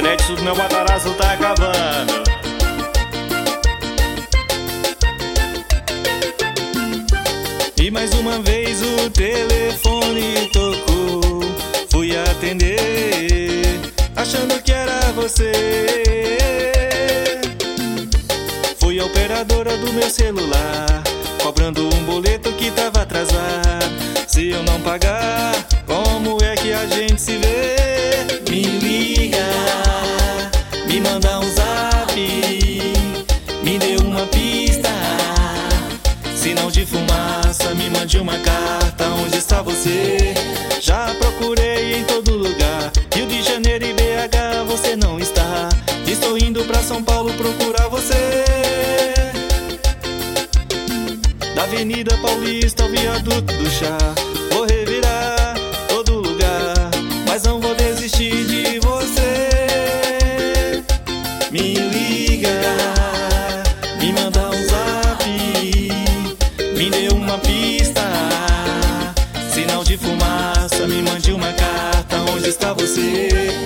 crédito do meu Matarazzo tá acabando. E mais uma vez o telefone tocou. Fui atender, achando que era você. Fui a operadora do meu celular, cobrando um boleto que tava atrasado. Se eu não pagar, como é que a gente se vê? Me liga, me manda um zap, me dê uma pista. Sinal de fumaça, me mande uma carta. Onde está você? Já procurei em todo lugar. Rio de Janeiro e BH você não está. Estou indo pra São Paulo procurar você. Da Avenida Paulista ao viaduto do chá, vou revirar todo lugar, mas não vou desistir de você. Me liga, me manda um zap, me dê uma pista. Sinal de fumaça, me mande uma carta. Onde está você?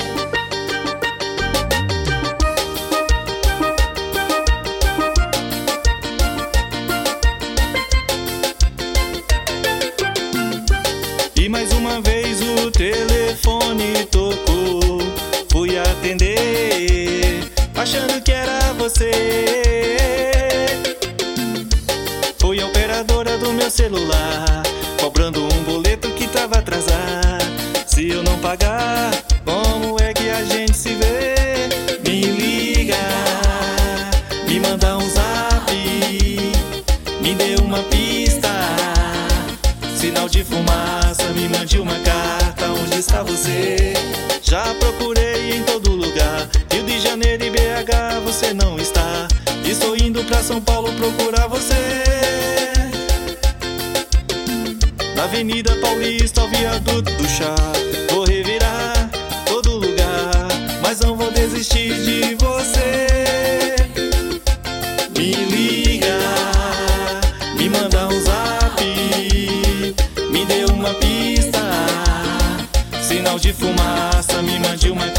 E mais uma vez o telefone tocou. Fui atender, achando que era você. Fui a operadora do meu celular, cobrando um boleto que tava atrasado. Se eu não pagar, como é que a gente se vê? Me liga, me manda um zap, me dê uma pista. Sinal de fumaça, me mande uma carta. Onde está você? Já procurei em todo lugar. Rio de Janeiro e BH você não está. Estou indo pra São Paulo procurar você. Na Avenida Paulista ao viaduto do chá, vou revirar todo lugar, mas não vou desistir de você. Me liga, me manda um zap, me dê uma pista. Sinal de fumaça, me mande uma